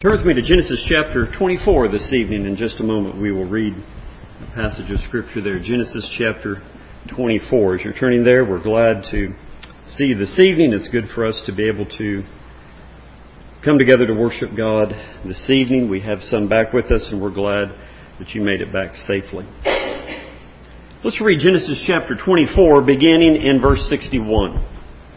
Turn with me to Genesis chapter 24 this evening. In just a moment we will read a passage of Scripture there. Genesis chapter 24. As you're turning there, we're glad to see you this evening. It's good for us to be able to come together to worship God this evening. We have some back with us, and we're glad that you made it back safely. Let's read Genesis chapter 24, beginning in verse 61.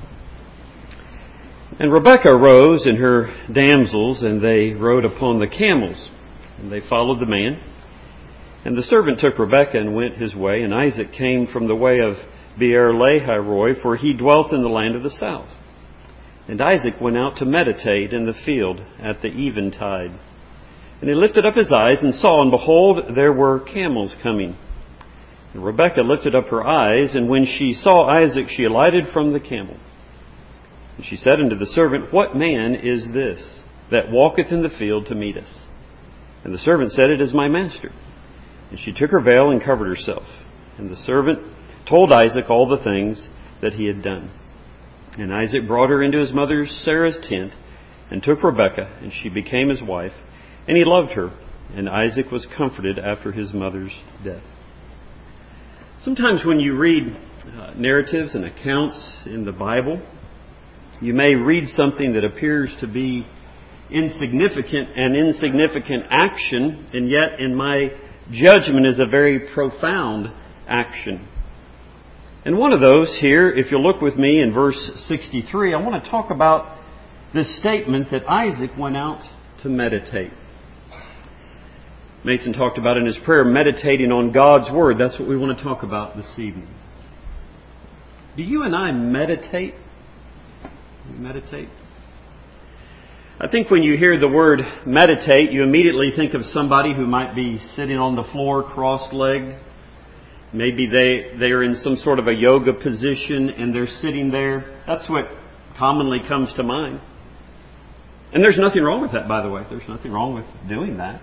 And Rebekah rose and her damsels, and they rode upon the camels, and they followed the man. And the servant took Rebekah and went his way, and Isaac came from the way of Beer-lahai-roi, for he dwelt in the land of the south. And Isaac went out to meditate in the field at the eventide. And he lifted up his eyes and saw, and behold, there were camels coming. And Rebekah lifted up her eyes, and when she saw Isaac, she alighted from the camel. And she said unto the servant, What man is this that walketh in the field to meet us? And the servant said, It is my master. And she took her veil and covered herself. And the servant told Isaac all the things that he had done. And Isaac brought her into his mother Sarah's tent, and took Rebekah, and she became his wife. And he loved her, and Isaac was comforted after his mother's death. Sometimes when you read narratives and accounts in the Bible, you may read something that appears to be insignificant action, and yet in my judgment is a very profound action. And one of those here, if you'll look with me in verse 63, I want to talk about this statement that Isaac went out to meditate. Mason talked about in his prayer, meditating on God's Word. That's what we want to talk about this evening. Do you and I meditate? Meditate? I think when you hear the word meditate, you immediately think of somebody who might be sitting on the floor cross-legged. Maybe they are in some sort of a yoga position and they're sitting there. That's what commonly comes to mind. And there's nothing wrong with that, by the way. There's nothing wrong with doing that.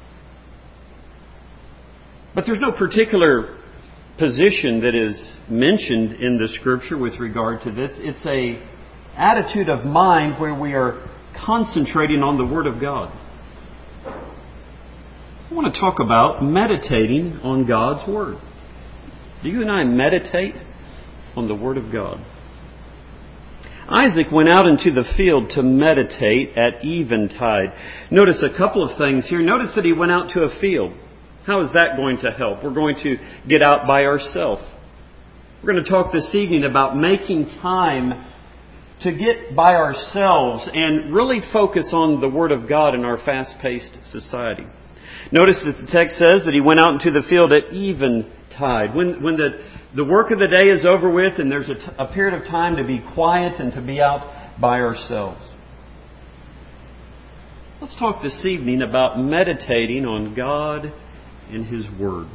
But there's no particular position that is mentioned in the Scripture with regard to this. It's a attitude of mind where we are concentrating on the Word of God. I want to talk about meditating on God's Word. Do you and I meditate on the Word of God? Isaac went out into the field to meditate at eventide. Notice a couple of things here. Notice that he went out to a field. How is that going to help? We're going to get out by ourselves. We're going to talk this evening about making time to get by ourselves and really focus on the Word of God in our fast-paced society. Notice that the text says that he went out into the field at eventide. When the work of the day is over with and there's a period of time to be quiet and to be out by ourselves. Let's talk this evening about meditating on God and His Word.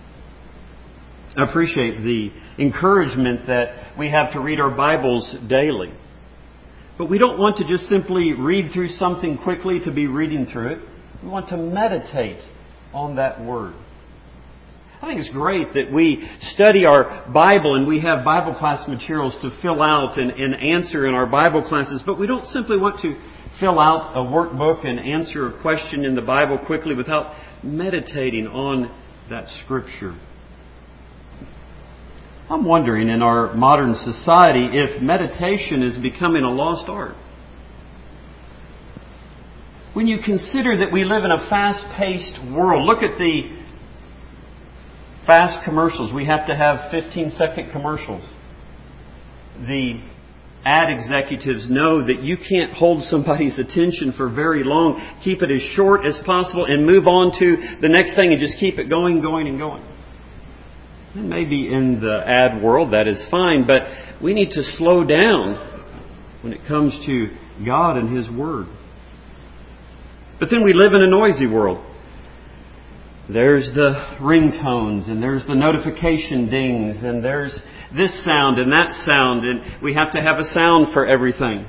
I appreciate the encouragement that we have to read our Bibles daily. But we don't want to just simply read through something quickly to be reading through it. We want to meditate on that Word. I think it's great that we study our Bible and we have Bible class materials to fill out and answer in our Bible classes. But we don't simply want to fill out a workbook and answer a question in the Bible quickly without meditating on that Scripture. I'm wondering in our modern society if meditation is becoming a lost art. When you consider that we live in a fast-paced world, look at the fast commercials. We have to have 15-second commercials. The ad executives know that you can't hold somebody's attention for very long. Keep it as short as possible and move on to the next thing and just keep it going. And maybe in the ad world that is fine, but we need to slow down when it comes to God and His Word. But then we live in a noisy world. There's the ringtones, and there's the notification dings, and there's this sound and that sound, and we have to have a sound for everything.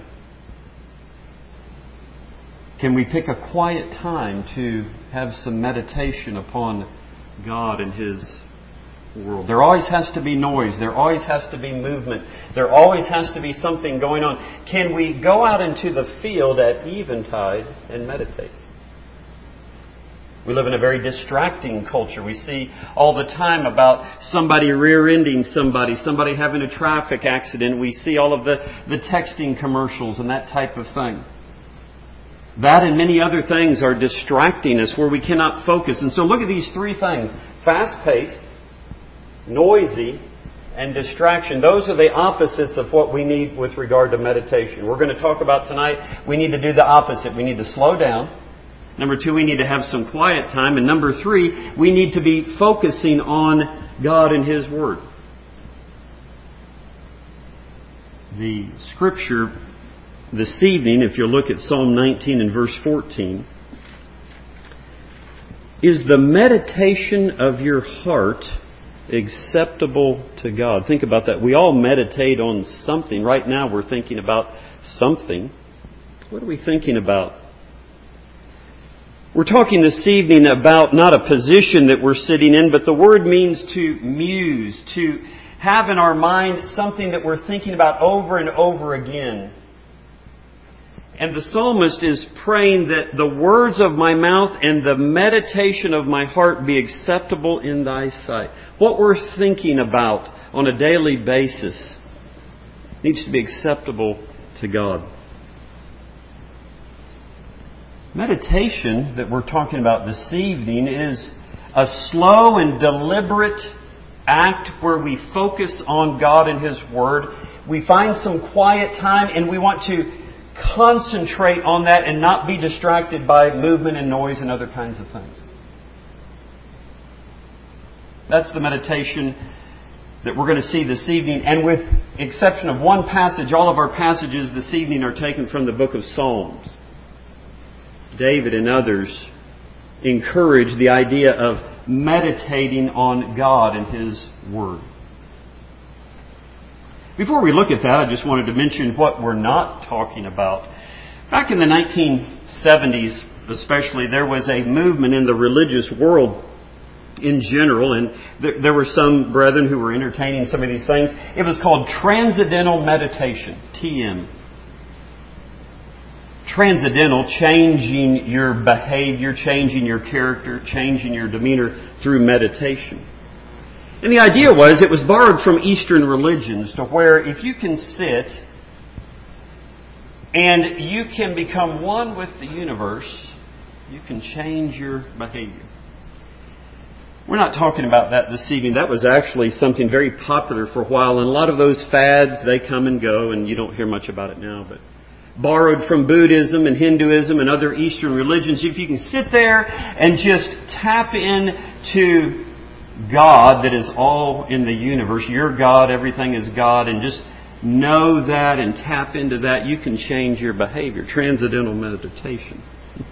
Can we pick a quiet time to have some meditation upon God and His world? There always has to be noise. There always has to be movement. There always has to be something going on. Can we go out into the field at eventide and meditate? We live in a very distracting culture. We see all the time about somebody rear-ending somebody having a traffic accident. We see all of the texting commercials and that type of thing. That and many other things are distracting us where we cannot focus. And so look at these three things. Fast-paced, noisy, and distraction. Those are the opposites of what we need with regard to meditation. We're going to talk about tonight, we need to do the opposite. We need to slow down. Number 2, we need to have some quiet time. And number 3, we need to be focusing on God and His Word. The Scripture this evening, if you look at Psalm 19 and verse 14, is the meditation of your heart acceptable to God? Think about that. We all meditate on something. Right now we're thinking about something. What are we thinking about? We're talking this evening about not a position that we're sitting in, but the word means to muse, to have in our mind something that we're thinking about over and over again. And the psalmist is praying that the words of my mouth and the meditation of my heart be acceptable in Thy sight. What we're thinking about on a daily basis needs to be acceptable to God. Meditation that we're talking about this evening is a slow and deliberate act where we focus on God and His Word. We find some quiet time and we want to concentrate on that and not be distracted by movement and noise and other kinds of things. That's the meditation that we're going to see this evening. And with exception of one passage, all of our passages this evening are taken from the book of Psalms. David and others encourage the idea of meditating on God and His Word. Before we look at that, I just wanted to mention what we're not talking about. Back in the 1970s, especially, there was a movement in the religious world in general, and there were some brethren who were entertaining some of these things. It was called Transcendental Meditation, TM. Transcendental, changing your behavior, changing your character, changing your demeanor through meditation. And the idea was, it was borrowed from Eastern religions, to where if you can sit and you can become one with the universe, you can change your behavior. We're not talking about that this evening. That was actually something very popular for a while, and a lot of those fads, they come and go, and you don't hear much about it now, but borrowed from Buddhism and Hinduism and other Eastern religions. If you can sit there and just tap into God that is all in the universe, your God, everything is God, and just know that and tap into that, you can change your behavior. Transcendental meditation.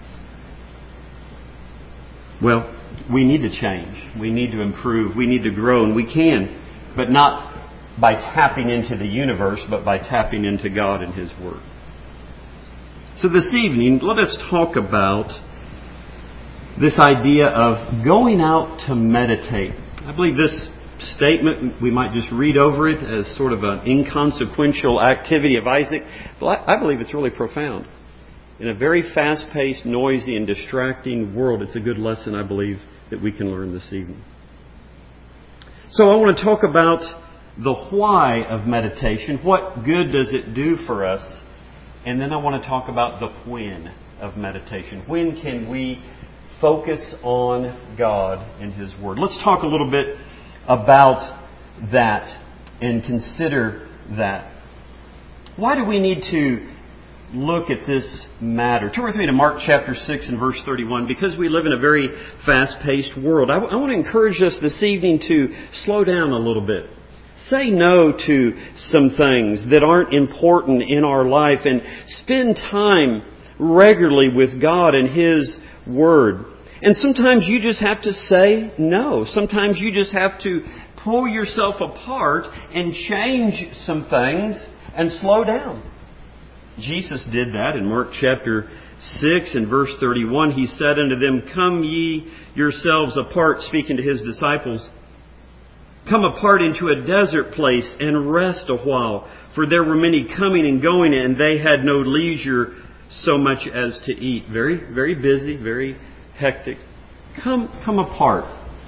Well, we need to change. We need to improve. We need to grow, and we can, but not by tapping into the universe, but by tapping into God and His Word. So this evening, let us talk about this idea of going out to meditate. I believe this statement, we might just read over it as sort of an inconsequential activity of Isaac, but I believe it's really profound. In a very fast-paced, noisy, and distracting world, it's a good lesson, I believe, that we can learn this evening. So I want to talk about the why of meditation. What good does it do for us? And then I want to talk about the when of meditation. When can we focus on God and His Word? Let's talk a little bit about that and consider that. Why do we need to look at this matter? Turn with me to Mark chapter 6 and verse 31. Because we live in a very fast-paced world, I want to encourage us this evening to slow down a little bit. Say no to some things that aren't important in our life and spend time regularly with God and His Word. And sometimes you just have to say no. Sometimes you just have to pull yourself apart and change some things and slow down. Jesus did that in Mark chapter 6 and verse 31. He said unto them, "Come ye yourselves apart," speaking to His disciples. "Come apart into a desert place and rest a while. For there were many coming and going, and they had no leisure so much as to eat." Very, very busy, very hectic. come apart.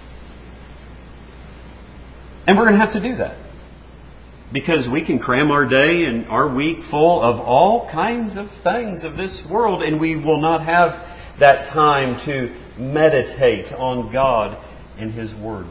And we're going to have to do that. Because we can cram our day and our week full of all kinds of things of this world, and we will not have that time to meditate on God and His Word.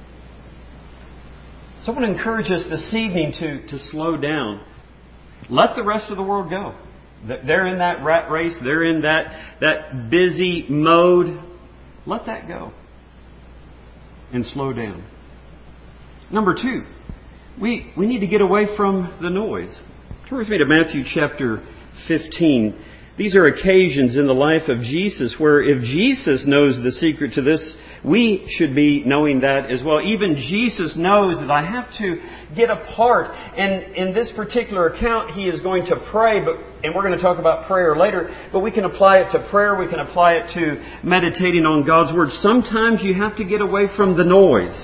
So I want to encourage us this evening to slow down. Let the rest of the world go. They're in that rat race. They're in that busy mode. Let that go. And slow down. Number 2, we need to get away from the noise. Turn with me to Matthew chapter 15. These are occasions in the life of Jesus where if Jesus knows the secret to this, we should be knowing that as well. Even Jesus knows that I have to get apart. And in this particular account, He is going to pray, and we're going to talk about prayer later, but we can apply it to prayer, we can apply it to meditating on God's Word. Sometimes you have to get away from the noise.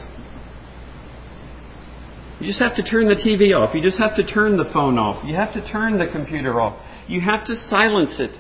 You just have to turn the TV off. You just have to turn the phone off. You have to turn the computer off. You have to silence it.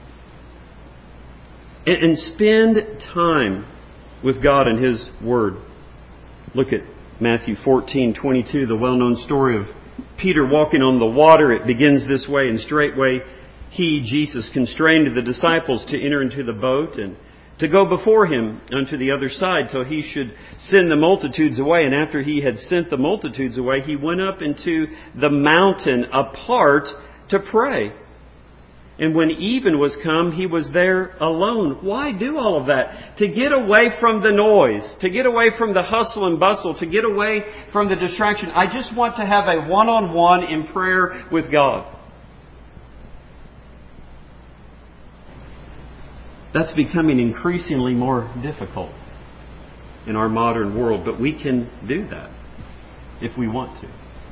And spend time with God and His Word. Look at Matthew 14:22, the well-known story of Peter walking on the water. It begins this way, and straightway He, Jesus, constrained the disciples to enter into the boat and to go before Him unto the other side till He should send the multitudes away. And after He had sent the multitudes away, He went up into the mountain apart to pray. And when even was come, He was there alone. Why do all of that? To get away from the noise, to get away from the hustle and bustle, to get away from the distraction. I just want to have a one-on-one in prayer with God. That's becoming increasingly more difficult in our modern world, but we can do that if we want to.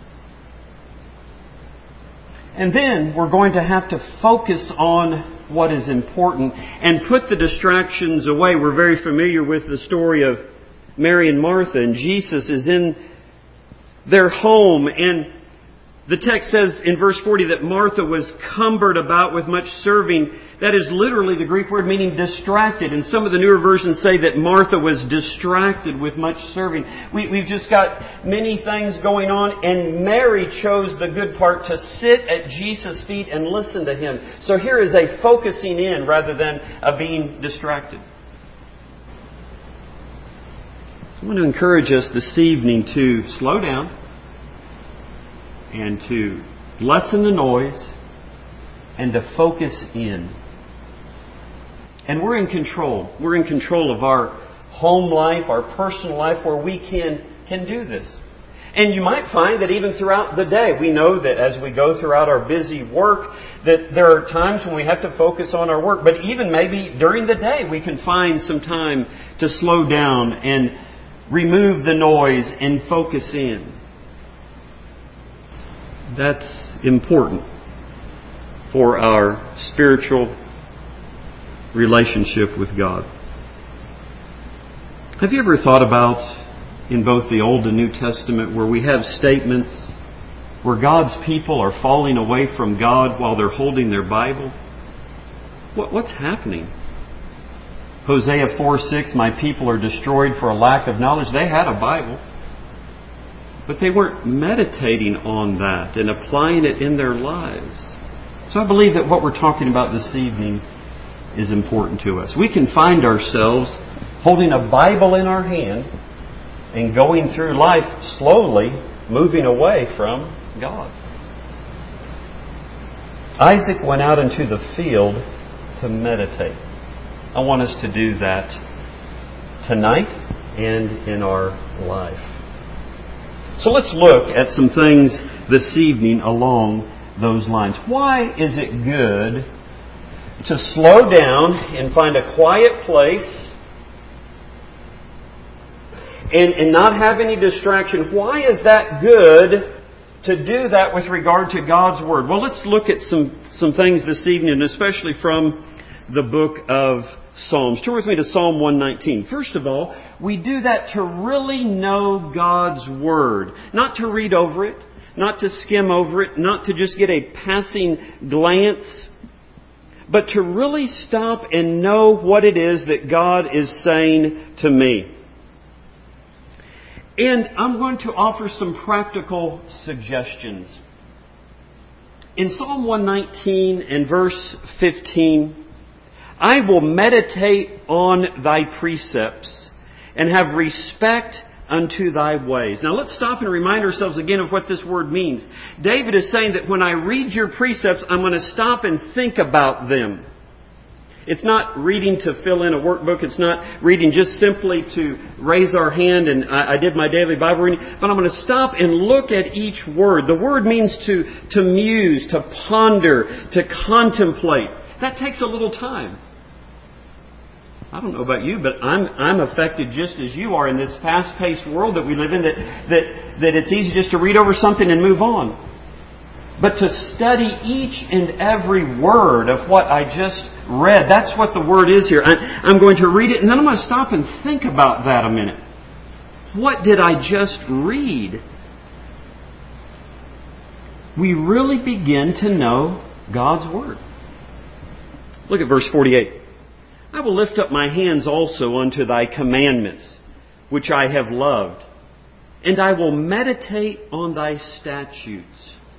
And then we're going to have to focus on what is important and put the distractions away. We're very familiar with the story of Mary and Martha, and Jesus is in their home, and the text says in verse 40 that Martha was cumbered about with much serving. That is literally the Greek word meaning distracted. And some of the newer versions say that Martha was distracted with much serving. We've just got many things going on. And Mary chose the good part to sit at Jesus' feet and listen to Him. So here is a focusing in rather than a being distracted. So I want to encourage us this evening to slow down and to lessen the noise and to focus in. And we're in control. We're in control of our home life, our personal life, where we can do this. And you might find that even throughout the day, we know that as we go throughout our busy work, that there are times when we have to focus on our work. But even maybe during the day, we can find some time to slow down and remove the noise and focus in. That's important for our spiritual relationship with God. Have you ever thought about in both the Old and New Testament where we have statements where God's people are falling away from God while they're holding their Bible? What's happening? Hosea 4:6, my people are destroyed for a lack of knowledge. They had a Bible, but they weren't meditating on that and applying it in their lives. So I believe that what we're talking about this evening is important to us. We can find ourselves holding a Bible in our hand and going through life slowly moving away from God. Isaac went out into the field to meditate. I want us to do that tonight and in our life. So let's look at some things this evening along those lines. Why is it good to slow down and find a quiet place and not have any distraction? Why is that good to do that with regard to God's Word? Well, let's look at some things this evening, especially from the book of Psalms. Turn with me to Psalm 119. First of all, we do that to really know God's Word. Not to read over it, not to skim over it, not to just get a passing glance, but to really stop and know what it is that God is saying to me. And I'm going to offer some practical suggestions. In Psalm 119 and verse 15, I will meditate on thy precepts and have respect unto thy ways. Now let's stop and remind ourselves again of what this word means. David is saying that when I read your precepts, I'm going to stop and think about them. It's not reading to fill in a workbook. It's not reading just simply to raise our hand and I did my daily Bible reading. But I'm going to stop and look at each word. The word means to muse, to ponder, to contemplate. That takes a little time. I don't know about you, but I'm affected just as you are in this fast-paced world that we live in, that it's easy just to read over something and move on. But to study each and every word of what I just read, that's what the word is here. I'm going to read it and then I'm going to stop and think about that a minute. What did I just read? We really begin to know God's Word. Look at verse 48. I will lift up my hands also unto thy commandments, which I have loved, and I will meditate on thy statutes.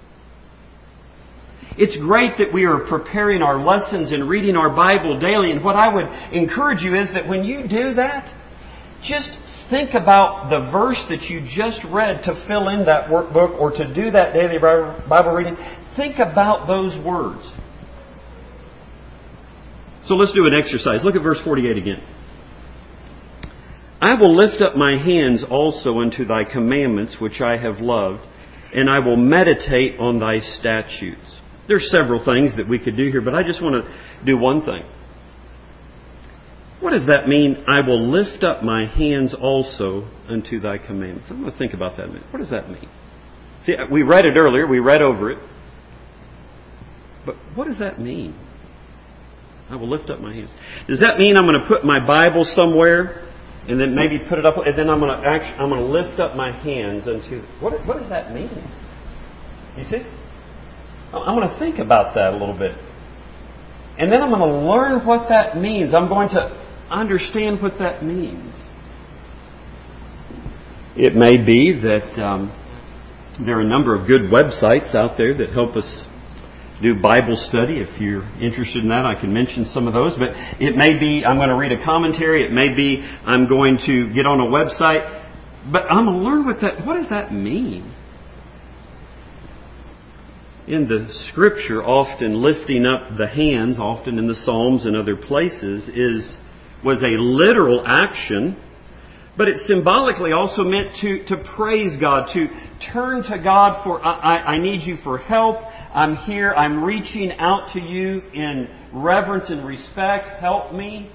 It's great that we are preparing our lessons and reading our Bible daily. And what I would encourage you is that when you do that, just think about the verse that you just read to fill in that workbook or to do that daily Bible reading. Think about those words. So let's do an exercise. Look at verse 48 again. I will lift up my hands also unto thy commandments, which I have loved, and I will meditate on thy statutes. There are several things that we could do here, but I just want to do one thing. What does that mean? I will lift up my hands also unto thy commandments. I'm going to think about that a minute. What does that mean? See, we read it earlier. We read over it. But what does that mean? I will lift up my hands. Does that mean I'm going to put my Bible somewhere and then maybe put it up, and then I'm going to lift up my hands unto... What does that mean? You see? I'm going to think about that a little bit. And then I'm going to learn what that means. I'm going to understand what that means. It may be that there are a number of good websites out there that help us do Bible study. If you're interested in that, I can mention some of those. But it may be I'm going to read a commentary. It may be I'm going to get on a website. But I'm going to learn what does that mean? In the Scripture, often lifting up the hands, often in the Psalms and other places, was a literal action, but it symbolically also meant to praise God, to turn to God for, I need you for help. I'm here. I'm reaching out to you in reverence and respect. Help me.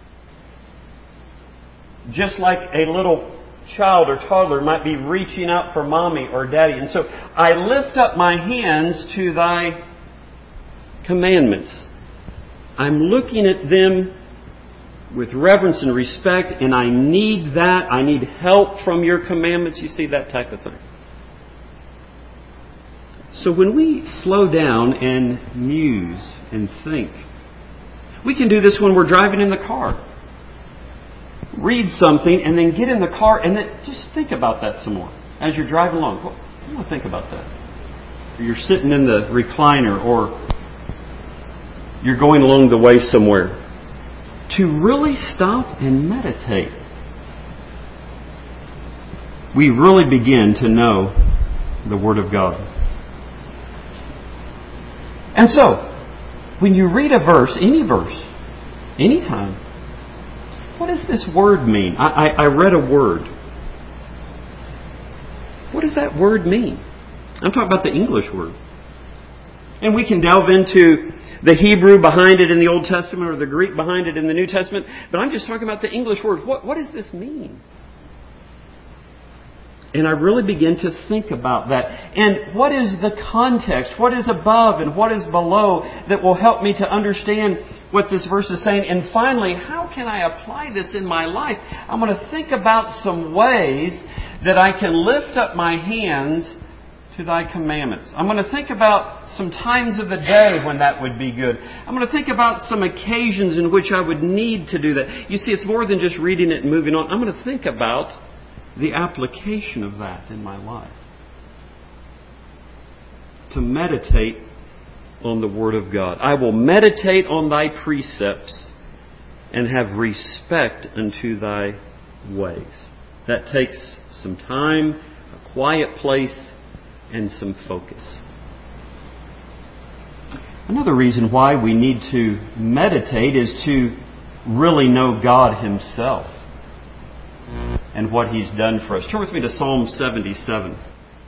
Just like a little child or toddler might be reaching out for mommy or daddy. And so I lift up my hands to thy commandments. I'm looking at them with reverence and respect, and I need that. I need help from your commandments. You see, that type of thing. So when we slow down and muse and think, we can do this when we're driving in the car. Read something and then get in the car and then just think about that some more as you're driving along. I want to think about that. Or you're sitting in the recliner or you're going along the way somewhere. To really stop and meditate, we really begin to know the Word of God. And so, when you read a verse, anytime, what does this word mean? I read a word. What does that word mean? I'm talking about the English word. And we can delve into the Hebrew behind it in the Old Testament or the Greek behind it in the New Testament. But I'm just talking about the English word. What does this mean? And I really begin to think about that. And what is the context? What is above and what is below that will help me to understand what this verse is saying? And finally, how can I apply this in my life? I'm going to think about some ways that I can lift up my hands to thy commandments. I'm going to think about some times of the day when that would be good. I'm going to think about some occasions in which I would need to do that. You see, it's more than just reading it and moving on. I'm going to think about the application of that in my life. To meditate on the Word of God. I will meditate on thy precepts and have respect unto thy ways. That takes some time, a quiet place, and some focus. Another reason why we need to meditate is to really know God Himself and what He's done for us. Turn with me to Psalm 77.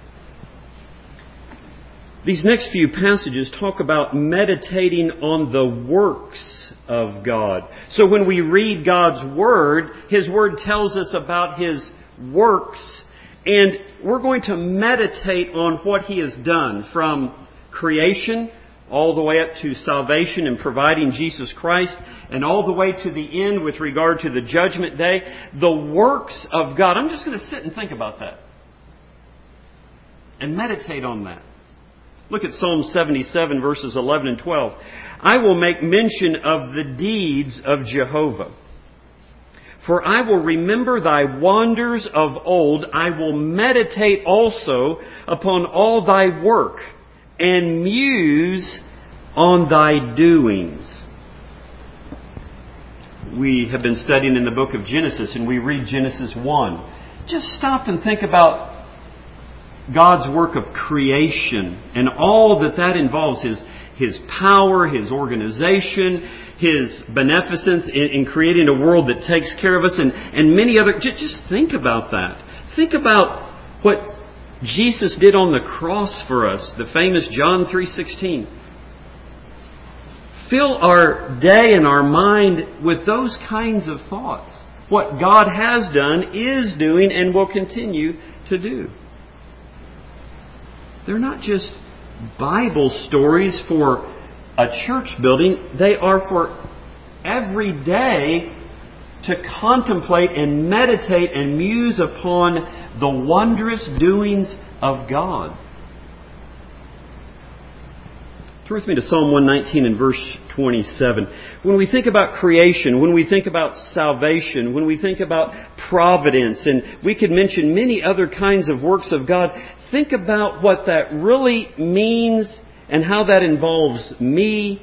These next few passages talk about meditating on the works of God. So when we read God's Word, His Word tells us about His works, and we're going to meditate on what He has done from creation all the way up to salvation and providing Jesus Christ, and all the way to the end with regard to the judgment day. The works of God. I'm just going to sit and think about that and meditate on that. Look at Psalm 77, verses 11 and 12. I will make mention of the deeds of Jehovah. For I will remember thy wonders of old. I will meditate also upon all thy work and muse on thy doings. We have been studying in the book of Genesis, and we read Genesis 1. Just stop and think about God's work of creation and all that involves. His power, His organization, His beneficence in creating a world that takes care of us, and many other. Just think about that. Think about what Jesus did on the cross for us, the famous John 3:16. Fill our day and our mind with those kinds of thoughts. What God has done, is doing, and will continue to do. They're not just Bible stories for a church building. They are for every day to contemplate and meditate and muse upon the wondrous doings of God. Turn with me to Psalm 119 and verse 27. When we think about creation, when we think about salvation, when we think about providence, and we could mention many other kinds of works of God, think about what that really means and how that involves me.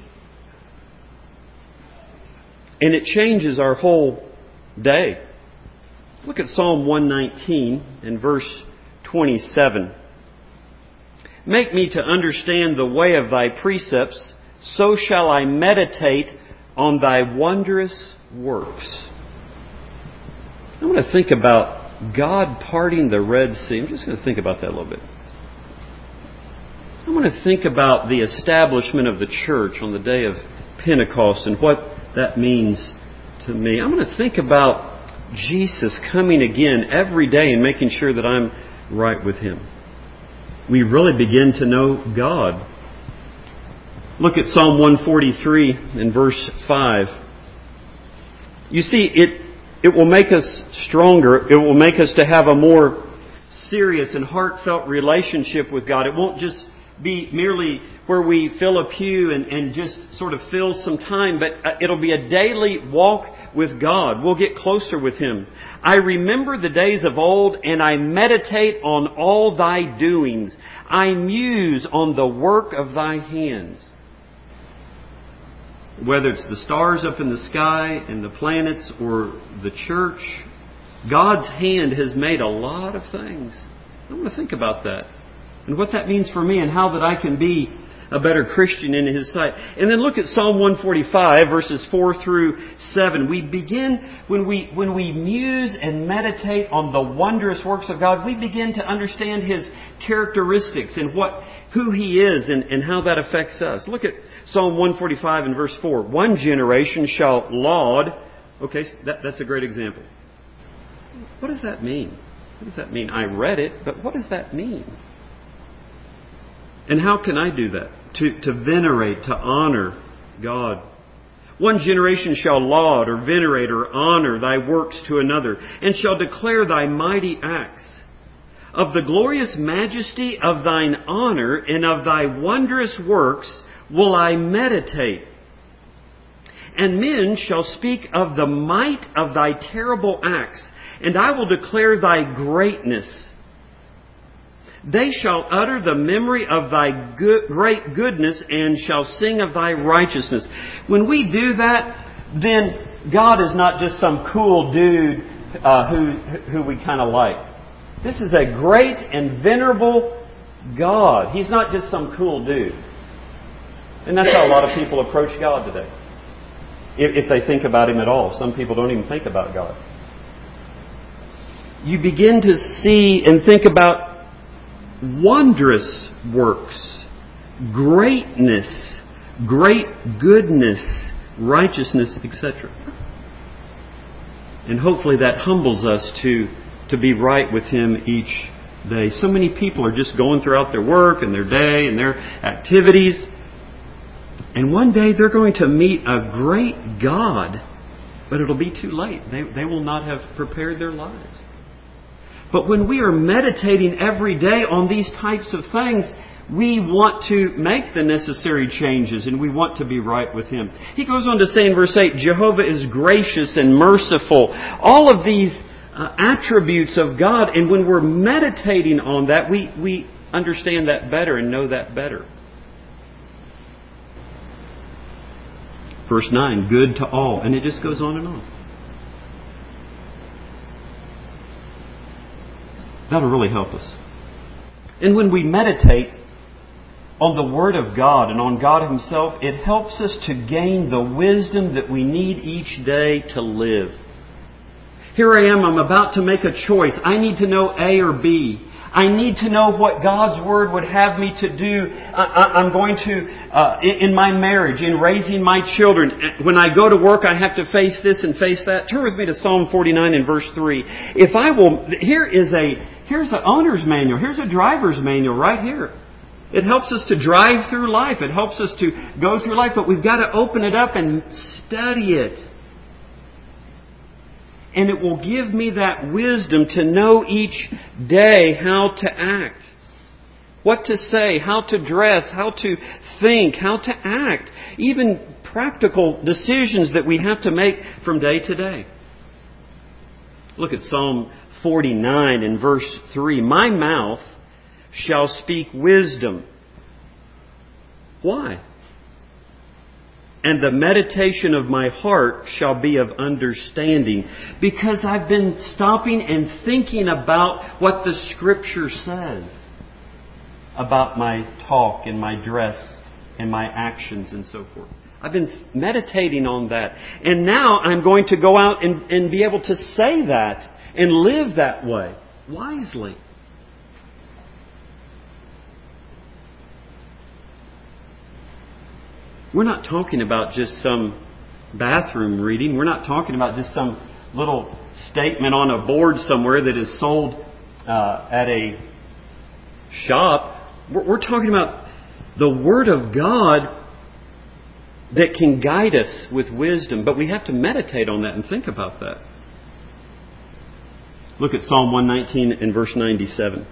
And it changes our whole day. Look at Psalm 119 and verse 27. Make me to understand the way of thy precepts, so shall I meditate on thy wondrous works. I want to think about God parting the Red Sea. I'm just going to think about that a little bit. I want to think about the establishment of the church on the day of Pentecost and what that means to me. I'm going to think about Jesus coming again every day and making sure that I'm right with Him. We really begin to know God. Look at Psalm 143 and verse 5. You see, it will make us stronger. It will make us to have a more serious and heartfelt relationship with God. It won't just be merely where we fill a pew and just sort of fill some time, but it'll be a daily walk with God. We'll get closer with Him. I remember the days of old, and I meditate on all thy doings. I muse on the work of thy hands. Whether it's the stars up in the sky and the planets or the church, God's hand has made a lot of things. I want to think about that and what that means for me and how that I can be a better Christian in His sight. And then look at Psalm 145, verses 4 through 7. We begin, when we muse and meditate on the wondrous works of God, we begin to understand His characteristics and who He is and how that affects us. Look at Psalm 145 and verse 4. One generation shall laud. Okay, that's a great example. What does that mean? What does that mean? I read it, but what does that mean? And how can I do that? To venerate, to honor God. One generation shall laud or venerate or honor thy works to another, and shall declare thy mighty acts. Of the glorious majesty of thine honor and of thy wondrous works will I meditate. And men shall speak of the might of thy terrible acts, and I will declare thy greatness. They shall utter the memory of thy great goodness and shall sing of thy righteousness. When we do that, then God is not just some cool dude who we kind of like. This is a great and venerable God. He's not just some cool dude. And that's how a lot of people approach God today. If they think about Him at all. Some people don't even think about God. You begin to see and think about wondrous works, greatness, great goodness, righteousness, etc. And hopefully that humbles us to be right with Him each day. So many people are just going throughout their work and their day and their activities. And one day they're going to meet a great God, but it'll be too late. They will not have prepared their lives. But when we are meditating every day on these types of things, we want to make the necessary changes and we want to be right with Him. He goes on to say in verse 8, Jehovah is gracious and merciful. All of these attributes of God, and when we're meditating on that, we understand that better and know that better. Verse 9, good to all. And it just goes on and on. That'll really help us. And when we meditate on the Word of God and on God Himself, it helps us to gain the wisdom that we need each day to live. Here I am, I'm about to make a choice. I need to know A or B. I need to know what God's Word would have me to do. I'm going to, in my marriage, in raising my children. When I go to work, I have to face this and face that. Turn with me to Psalm 49 and verse 3. Here's an owner's manual. Here's a driver's manual right here. It helps us to drive through life. It helps us to go through life, but we've got to open it up and study it. And it will give me that wisdom to know each day how to act, what to say, how to dress, how to think, how to act, even practical decisions that we have to make from day to day. Look at Psalm 49 and verse 3. My mouth shall speak wisdom. Why? And the meditation of my heart shall be of understanding. Because I've been stopping and thinking about what the Scripture says about my talk and my dress and my actions and so forth. I've been meditating on that. And now I'm going to go out and be able to say that and live that way wisely. We're not talking about just some bathroom reading. We're not talking about just some little statement on a board somewhere that is sold at a shop. We're talking about the Word of God that can guide us with wisdom. But we have to meditate on that and think about that. Look at Psalm 119 and verse 97.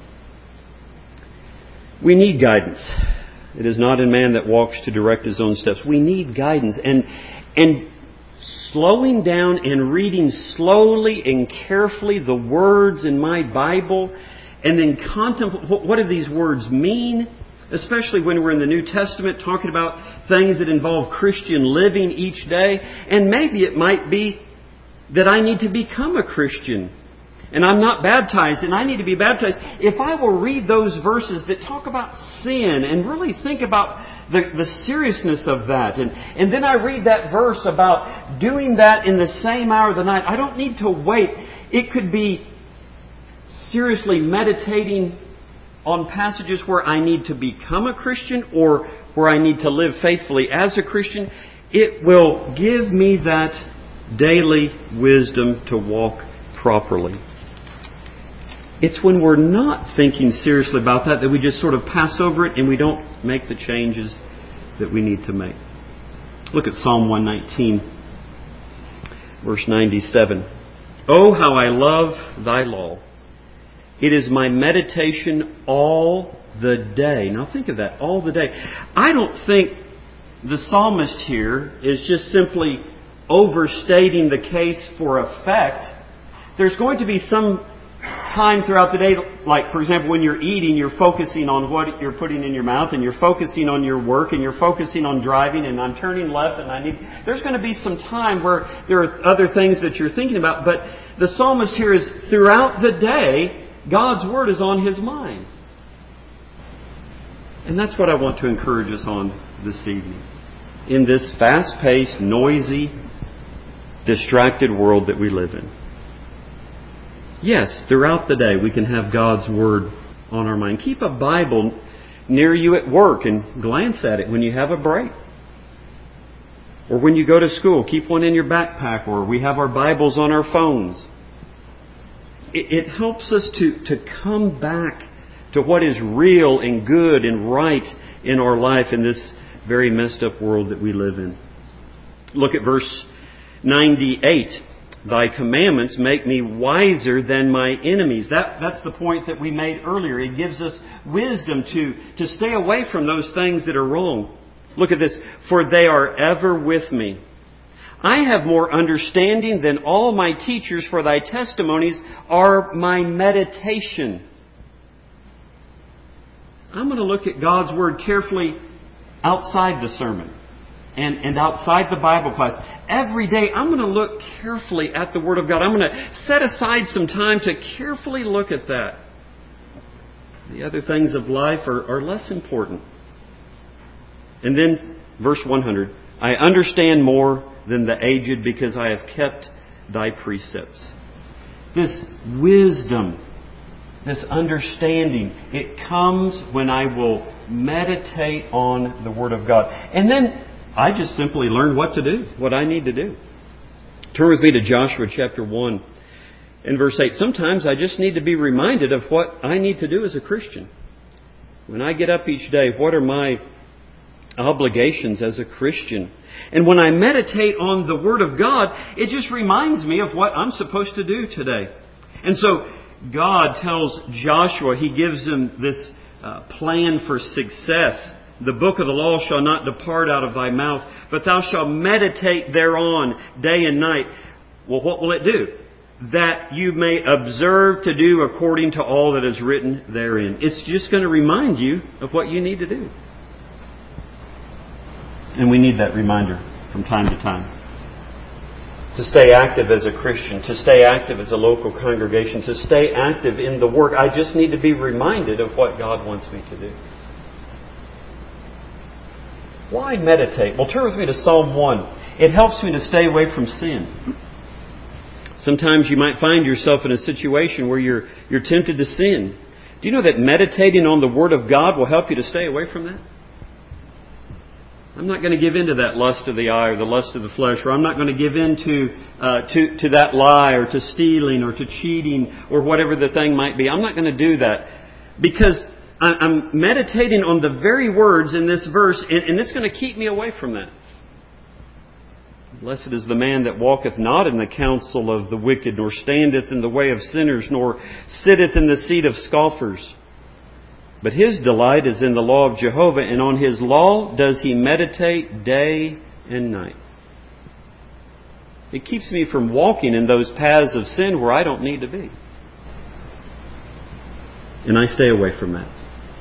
We need guidance. It is not in man that walks to direct his own steps. We need guidance. And slowing down and reading slowly and carefully the words in my Bible, and then contemplate what do these words mean, especially when we're in the New Testament talking about things that involve Christian living each day. And maybe it might be that I need to become a Christian. And I'm not baptized, and I need to be baptized. If I will read those verses that talk about sin and really think about the seriousness of that, and then I read that verse about doing that in the same hour of the night, I don't need to wait. It could be seriously meditating on passages where I need to become a Christian or where I need to live faithfully as a Christian. It will give me that daily wisdom to walk properly. It's when we're not thinking seriously about that we just sort of pass over it and we don't make the changes that we need to make. Look at Psalm 119, verse 97. Oh, how I love thy law. It is my meditation all the day. Now think of that, all the day. I don't think the psalmist here is just simply overstating the case for effect. There's going to be some time throughout the day, like for example when you're eating, you're focusing on what you're putting in your mouth, and you're focusing on your work, and you're focusing on driving, and I'm turning left, and there's going to be some time where there are other things that you're thinking about. But the psalmist here is throughout the day, God's Word is on his mind. And that's what I want to encourage us on this evening. In this fast-paced, noisy, distracted world that we live in. Yes, throughout the day we can have God's Word on our mind. Keep a Bible near you at work and glance at it when you have a break. Or when you go to school, keep one in your backpack, or we have our Bibles on our phones. It helps us to come back to what is real and good and right in our life in this very messed up world that we live in. Look at verse 98. Thy commandments make me wiser than my enemies. That's the point that we made earlier. It gives us wisdom to stay away from those things that are wrong. Look at this. For they are ever with me. I have more understanding than all my teachers, for thy testimonies are my meditation. I'm going to look at God's Word carefully outside the sermon and outside the Bible class. Every day I'm going to look carefully at the Word of God. I'm going to set aside some time to carefully look at that. The other things of life are less important. And then verse 100. I understand more than the aged because I have kept thy precepts. This wisdom, this understanding, it comes when I will meditate on the Word of God. And then I just simply learn what to do, what I need to do. Turn with me to Joshua chapter 1 and verse 8. Sometimes I just need to be reminded of what I need to do as a Christian. When I get up each day, what are my obligations as a Christian? And when I meditate on the Word of God, it just reminds me of what I'm supposed to do today. And so God tells Joshua, He gives him this plan for success. The book of the law shall not depart out of thy mouth, but thou shalt meditate thereon day and night. Well, what will it do? That you may observe to do according to all that is written therein. It's just going to remind you of what you need to do. And we need that reminder from time to time. To stay active as a Christian, to stay active as a local congregation, to stay active in the work, I just need to be reminded of what God wants me to do. Why meditate? Well, turn with me to Psalm 1. It helps me to stay away from sin. Sometimes you might find yourself in a situation where you're tempted to sin. Do you know that meditating on the Word of God will help you to stay away from that? I'm not going to give in to that lust of the eye or the lust of the flesh, or I'm not going to give in to that lie or to stealing or to cheating or whatever the thing might be. I'm not going to do that because I'm meditating on the very words in this verse, and it's going to keep me away from that. Blessed is the man that walketh not in the counsel of the wicked, nor standeth in the way of sinners, nor sitteth in the seat of scoffers. But his delight is in the law of Jehovah, and on his law does he meditate day and night. It keeps me from walking in those paths of sin where I don't need to be. And I stay away from that.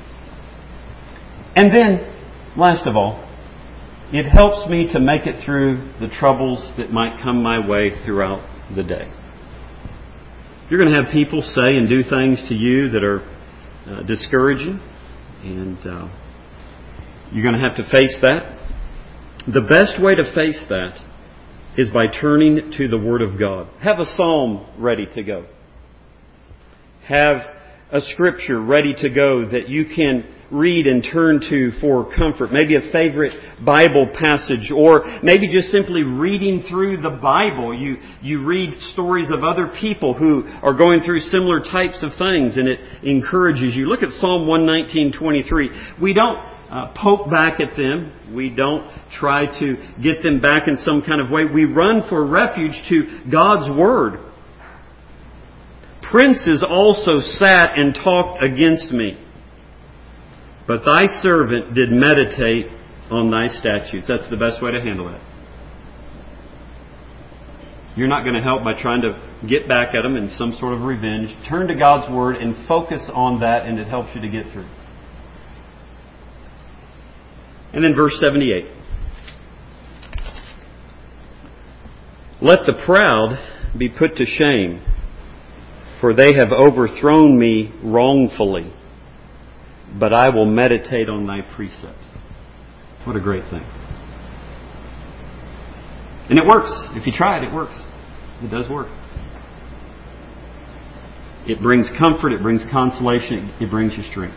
And then, last of all, it helps me to make it through the troubles that might come my way throughout the day. You're going to have people say and do things to you that are discouraging, and you're going to have to face that. The best way to face that is by turning to the Word of God. Have a psalm ready to go. Have a scripture ready to go that you can read and turn to for comfort. Maybe a favorite Bible passage, or maybe just simply reading through the Bible. You read stories of other people who are going through similar types of things, and it encourages you. Look at Psalm 119:23. We don't poke back at them. We don't try to get them back in some kind of way. We run for refuge to God's Word. princes also sat and talked against me. But thy servant did meditate on thy statutes. That's the best way to handle it. You're not going to help by trying to get back at them in some sort of revenge. Turn to God's Word and focus on that, and it helps you to get through. And then verse 78. Let the proud be put to shame, for they have overthrown me wrongfully, but I will meditate on thy precepts. What a great thing. And it works. If you try it, it works. It does work. It brings comfort, it brings consolation, it brings you strength.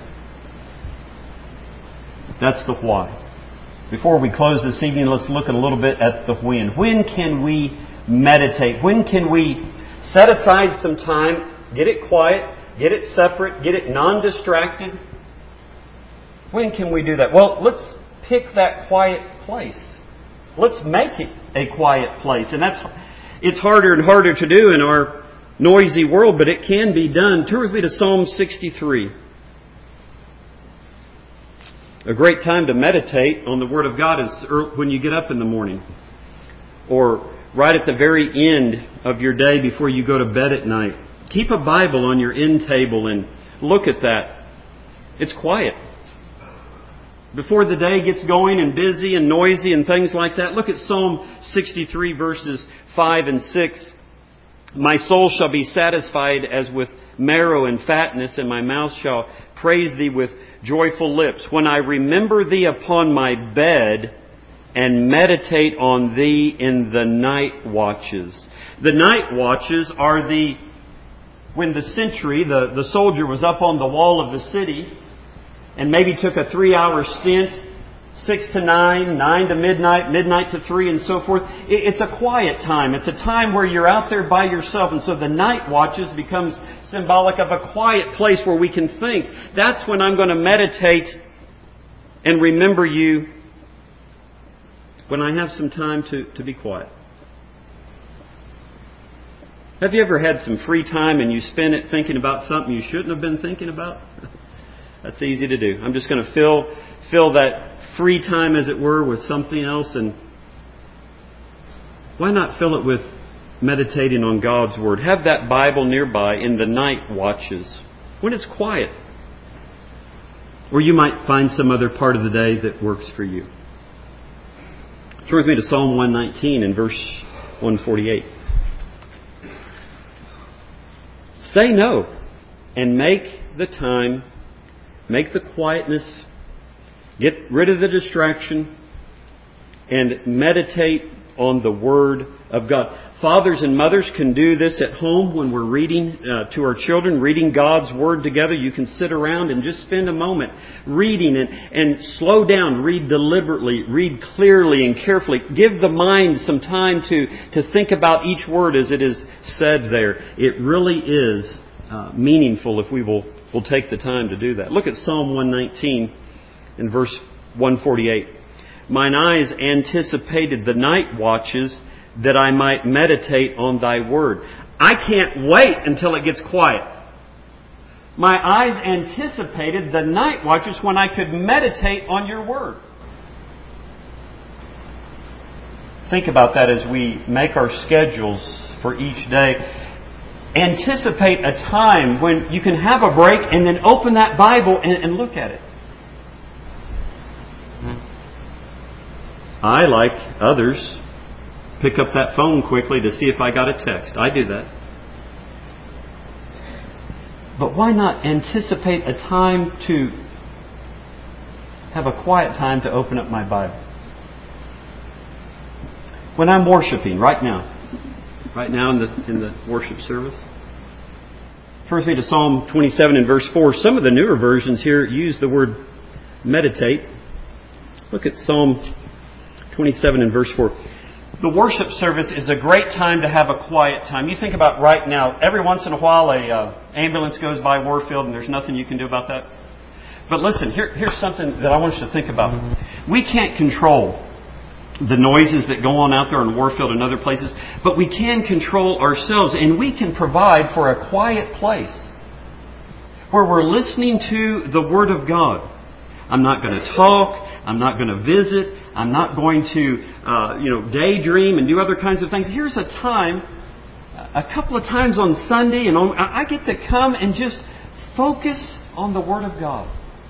That's the why. Before we close this evening, let's look a little bit at the when. When can we meditate? When can we set aside some time, get it quiet, get it separate, get it non-distracted? When can we do that? Well, let's pick that quiet place. Let's make it a quiet place. And it's harder and harder to do in our noisy world, but it can be done. Turn with me to Psalm 63. A great time to meditate on the Word of God is when you get up in the morning, or right at the very end of your day before you go to bed at night. Keep a Bible on your end table and look at that. It's quiet. Before the day gets going and busy and noisy and things like that, look at Psalm 63 verses 5 and 6. My soul shall be satisfied as with marrow and fatness, and my mouth shall praise thee with joyful lips. When I remember thee upon my bed and meditate on thee in the night watches. The night watches are when the sentry, the soldier, was up on the wall of the city and maybe took a 3-hour stint, 6 to 9, 9 to midnight, midnight to 3, and so forth. It's a quiet time. It's a time where you're out there by yourself. And so the night watches becomes symbolic of a quiet place where we can think. That's when I'm going to meditate and remember you, when I have some time to be quiet. Have you ever had some free time and you spend it thinking about something you shouldn't have been thinking about? That's easy to do. I'm just going to fill that free time, as it were, with something else. And why not fill it with meditating on God's Word? Have that Bible nearby in the night watches, when it's quiet. Or you might find some other part of the day that works for you. Turn with me to Psalm 119 and verse 148. Say no and make the time, make the quietness, get rid of the distraction, and meditate on the Word of God. Fathers and mothers can do this at home when we're reading to our children, reading God's Word together. You can sit around and just spend a moment reading and slow down, read deliberately, read clearly and carefully. Give the mind some time to think about each word as it is said there. It really is meaningful if we'll take the time to do that. Look at Psalm 119 and verse 148. Mine eyes anticipated the night watches that I might meditate on thy word. I can't wait until it gets quiet. My eyes anticipated the night watches when I could meditate on your word. Think about that as we make our schedules for each day. Anticipate a time when you can have a break and then open that Bible and look at it. I, like others, pick up that phone quickly to see if I got a text. I do that. But why not anticipate a time to have a quiet time to open up my Bible? When I'm worshiping right now in the worship service. Turn with me to Psalm 27 and verse 4. Some of the newer versions here use the word meditate. Look at Psalm 27 and verse 4. The worship service is a great time to have a quiet time. You think about right now, every once in a while an ambulance goes by Warfield and there's nothing you can do about that. But listen, here's something that I want us to think about. We can't control the noises that go on out there in Warfield and other places, but we can control ourselves, and we can provide for a quiet place where we're listening to the Word of God. I'm not going to talk. I'm not going to visit. I'm not going to, daydream and do other kinds of things. Here's a time, a couple of times on Sunday, and I get to come and just focus on the Word of God.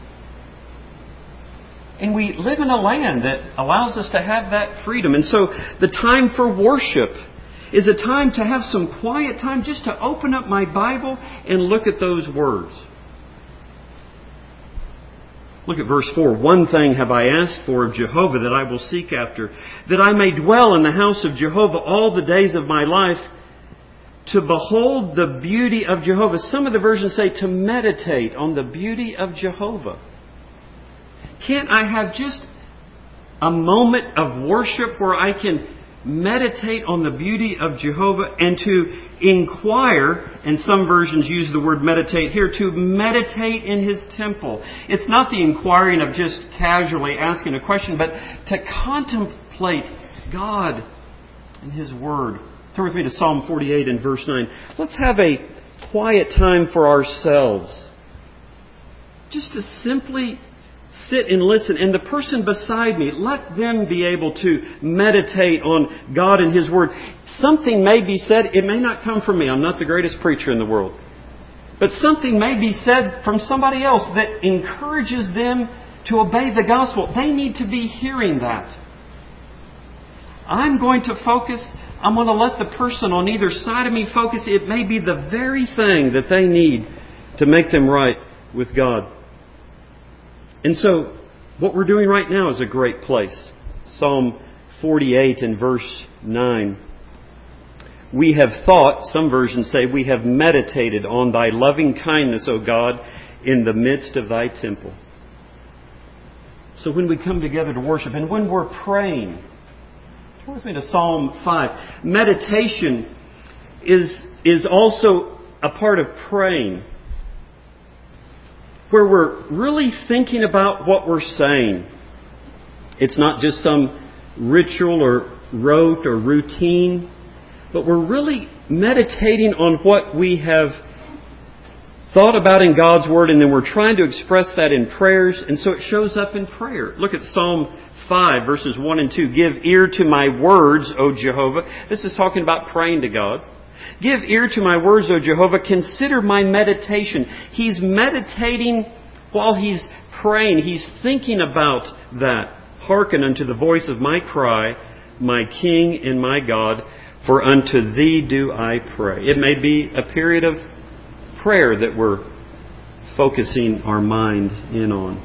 And we live in a land that allows us to have that freedom. And so the time for worship is a time to have some quiet time just to open up my Bible and look at those words. Look at verse 4. One thing have I asked for of Jehovah that I will seek after, that I may dwell in the house of Jehovah all the days of my life, to behold the beauty of Jehovah. Some of the versions say to meditate on the beauty of Jehovah. Can't I have just a moment of worship where I can meditate on the beauty of Jehovah and to inquire, and some versions use the word meditate here, to meditate in His temple. It's not the inquiring of just casually asking a question, but to contemplate God and His Word. Turn with me to Psalm 48 and verse 9. Let's have a quiet time for ourselves. Just to simply sit and listen. And the person beside me, let them be able to meditate on God and His Word. Something may be said. It may not come from me. I'm not the greatest preacher in the world. But something may be said from somebody else that encourages them to obey the gospel. They need to be hearing that. I'm going to focus. I'm going to let the person on either side of me focus. It may be the very thing that they need to make them right with God. And so, what we're doing right now is a great place. Psalm 48 and verse 9. We have thought, some versions say, we have meditated on Thy loving kindness, O God, in the midst of Thy temple. So when we come together to worship and when we're praying, turn with me to Psalm 5. Meditation is also a part of praying, where we're really thinking about what we're saying. It's not just some ritual or rote or routine, but we're really meditating on what we have thought about in God's Word, and then we're trying to express that in prayers, and so it shows up in prayer. Look at Psalm 5, verses 1 and 2. Give ear to my words, O Jehovah. This is talking about praying to God. Give ear to my words, O Jehovah. Consider my meditation. He's meditating while he's praying. He's thinking about that. Hearken unto the voice of my cry, my King and my God, for unto Thee do I pray. It may be a period of prayer that we're focusing our mind in on.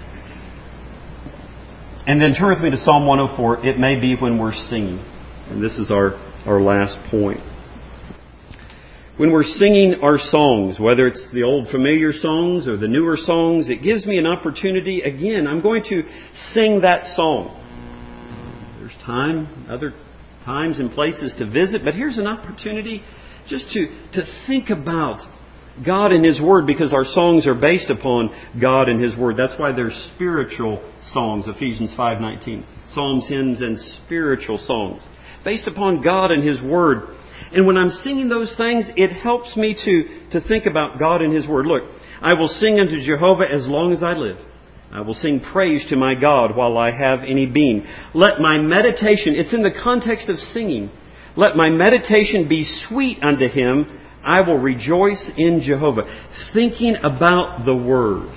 And then turn with me to Psalm 104. It may be when we're singing. And this is our last point. When we're singing our songs, whether it's the old familiar songs or the newer songs, it gives me an opportunity. Again, I'm going to sing that song. There's other times and places to visit, but here's an opportunity just to think about God and His Word, because our songs are based upon God and His Word. That's why they're spiritual songs, Ephesians 5:19. Psalms, hymns, and spiritual songs, based upon God and His Word. And when I'm singing those things, it helps me to think about God and His Word. Look, I will sing unto Jehovah as long as I live. I will sing praise to my God while I have any being. Let my meditation, it's in the context of singing, let my meditation be sweet unto Him. I will rejoice in Jehovah. Thinking about the words.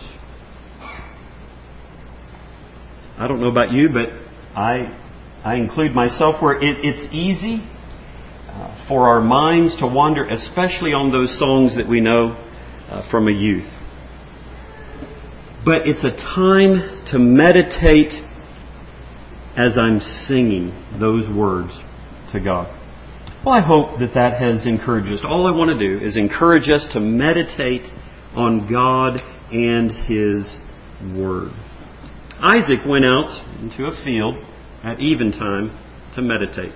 I don't know about you, but I include myself where it's easy for our minds to wander, especially on those songs that we know from a youth. But it's a time to meditate as I'm singing those words to God. Well, I hope that has encouraged us. All I want to do is encourage us to meditate on God and His Word. Isaac went out into a field at eventime to meditate.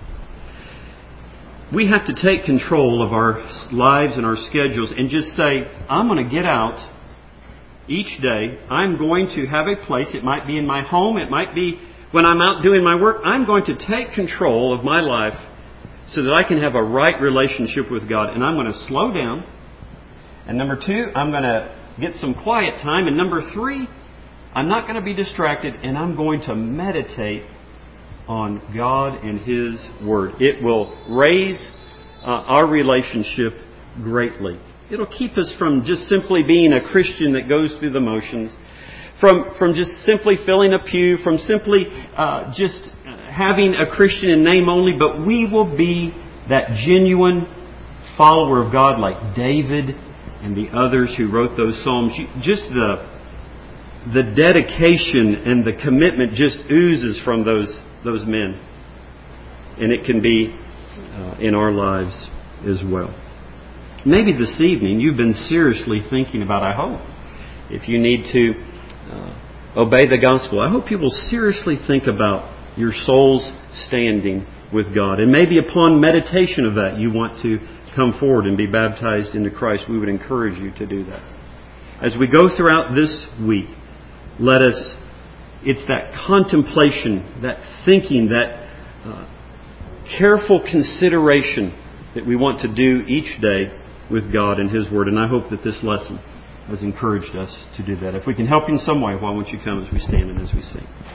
We have to take control of our lives and our schedules and just say, I'm going to get out each day. I'm going to have a place. It might be in my home. It might be when I'm out doing my work, I'm going to take control of my life so that I can have a right relationship with God. And I'm going to slow down. And number 2, I'm going to get some quiet time. And number 3, I'm not going to be distracted, and I'm going to meditate on God and His Word. It will raise our relationship greatly. It'll keep us from just simply being a Christian that goes through the motions, from just simply filling a pew, from simply just having a Christian in name only, but we will be that genuine follower of God like David and the others who wrote those Psalms. Just the dedication and the commitment just oozes from those men. And it can be in our lives as well. Maybe this evening you've been seriously thinking about, I hope, if you need to obey the gospel, I hope you will seriously think about your soul's standing with God. And maybe upon meditation of that, you want to come forward and be baptized into Christ. We would encourage you to do that. As we go throughout this week, it's that contemplation, that thinking, that careful consideration that we want to do each day with God and His Word. And I hope that this lesson has encouraged us to do that. If we can help you in some way, why won't you come as we stand and as we sing?